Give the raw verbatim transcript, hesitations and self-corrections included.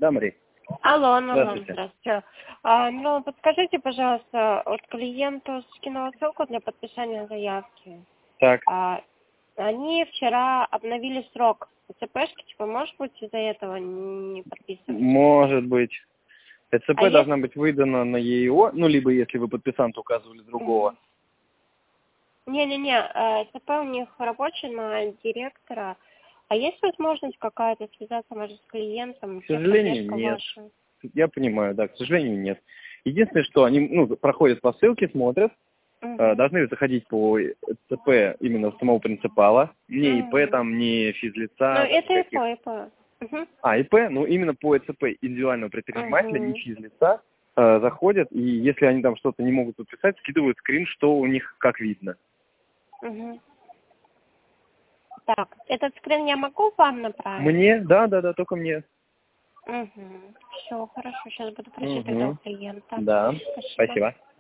Да, Мария? Алло, ну, Здравствуйте. здравствуйте. А, ну, подскажите, пожалуйста, вот клиенту скинула ссылку для подписания заявки. Так. А, они вчера обновили срок ЦПшки, типа, может быть, из-за этого не подписывать? Может быть. ЭЦП А должна если... быть выдана на ЕИО, ну, либо если вы подписант указывали другого. Не-не-не, э, ЦП у них рабочий на директора. А есть возможность какая-то связаться, может, с клиентом? К сожалению, Техподдержка нет. ваша? Я понимаю, да, к сожалению, нет. Единственное, что они ну, проходят по ссылке, смотрят, э, Угу. должны заходить по ЦП именно самого принципала, не ИП, Угу. там, не Ну, физлица, там, это никаких. ИП, ИП. Угу. А, ИП, ну, именно по ЭЦП индивидуального предпринимателя, не Угу. физлица, э, заходят, и если они там что-то не могут подписать, скидывают скрин, что у них как видно. Угу. Так, этот скрин я могу вам направить? Мне? Да, да, да, только мне. Угу. Все, хорошо, сейчас буду просить тогда у Угу. клиента. Да, Спасибо. спасибо.